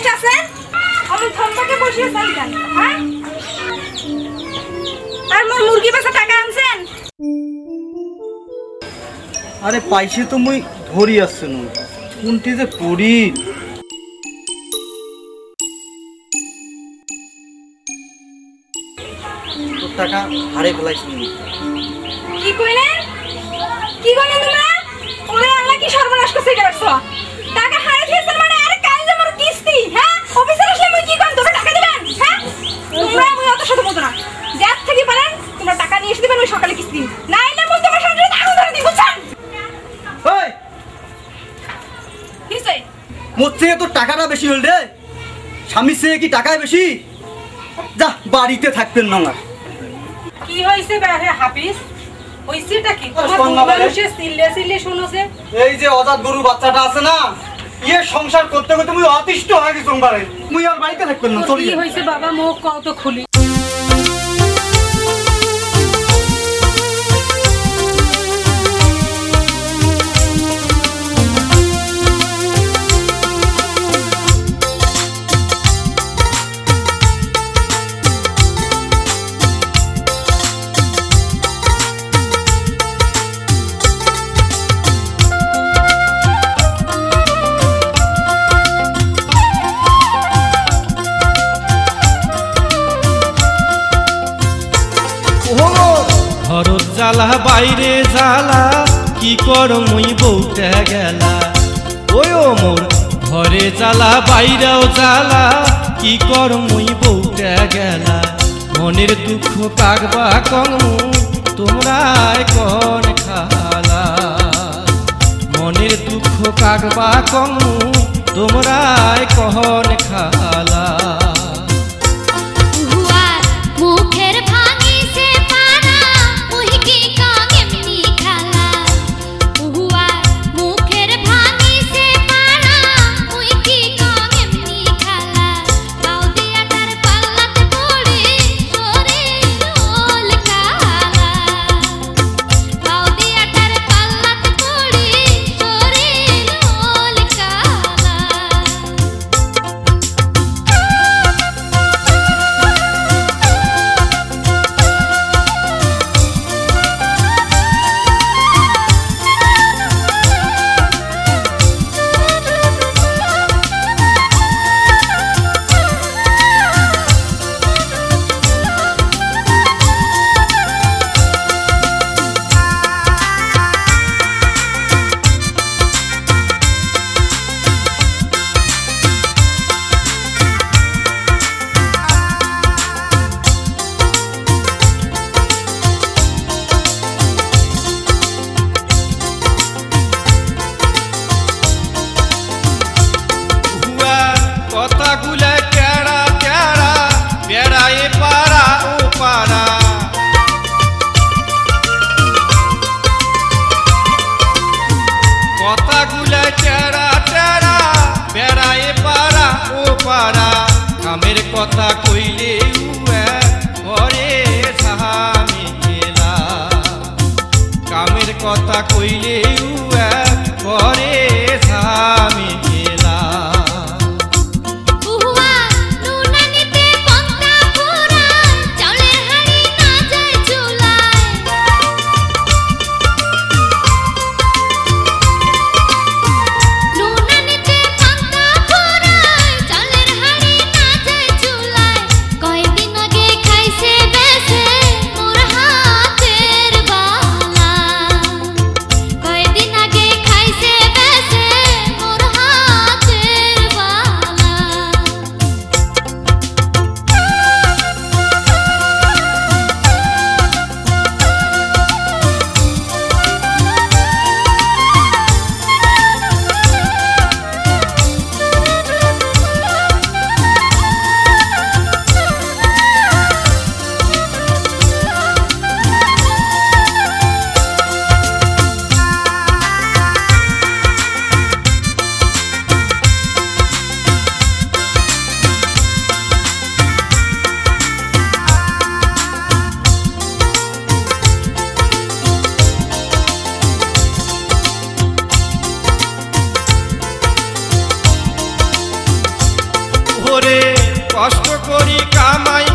list আছে আমি থম্বাকে বসিয়ে চাইলাম হ্যাঁ আর মোর মুরগি বেচা টাকা আনছেন আরে পাইছে তো মুই ধরি আসছে না কোনটি যে পড়ি তোর টাকা হারে ফেলাইছি কি কইলেন তোমরা ওরে আল্লাহ কি সর্বনাশ করছে এটা করছো টাকা হারিয়ে ফেলছেন মানে আরে কাল যে মোর কিস্তি হ্যাঁ অফিসে আসলে মই কি করব তোমরা টাকা দিবেন হ্যাঁ তোমরা মই অত শত বুঝো না যার থেকে পারেন তোমরা টাকা নিয়ে এসে দিবেন ওই সকালে কিস্তি না এলে মই তোমার সংসারে আগুন ধরে দিব বুঝছেন ওই কিসে মোর থেকে তোর টাকাটা বেশি হল রে স্বামী সে কি টাকায় বেশি যা বাড়িতে থাকতেন না আমার কি হইছে হে হাফিজ হইছেটা কি তোমার মানুষে সিলে শুনোছে এই যে অজাত গরু বাচ্চাটা আছে না ইয়ে সংসার করতে করতে মুই অতিষ্ঠ হয়ে গেছি সোমবারে মুই আর বাড়িতে থাকবেন না চলি কি হইছে বাবা মুখ কত খুলি ঘরত জ্বালা বাইরে জ্বালা কি কর মুই বউটা গেলা ওই ও মোর ঘরে জ্বালা বাইরেও জ্বালা কি কর মুই বউটা গেলা মনের দুঃখ কাগবা কমু তোমরা কোন খালা মনের দুঃখ কাগবা কমু তোমরা কোন খালা মুখের ভাঙি সে পারা ওই কি কাঙেমনি খালা উহুয়া মুখের ভাঙি সে পারা ওই কি কাঙেমনি খালা গাও দিয়া তার পাল্লাতে পড়ে সরে লোল কালা গাও দিয়া তার পাল্লাতে পড়ে সরে লোল কালা কথাগুলা টেরা টেরা বেড়ায় পারা ও পারা কথাগুলা টেরা টেরা বেড়ায় পারা ও পারা কামের কথা কইলে ঘরে ঝামি গেলা কামের কথা কইলে ঘরে ঝামি গেলা উহুয়া নুনানিতে পন্তা পুরা চাউলের হাড়ি না যায় চুলায় নুনানিতে পন্তা পুরা চাউলের হাড়ি না যায় চুলায় কয়দিন আগে খাইছে বেসে মোর হাতের বালা কয়দিন করে কষ্ট করি কামাই